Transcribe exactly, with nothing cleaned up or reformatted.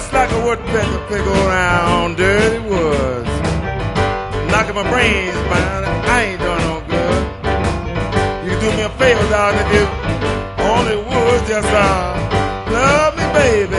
just like a woodpecker pick around dirty woods. Knocking my brains, man, I ain't doing no good. You can do me a favor, darling, if you only would just uh, love me, baby.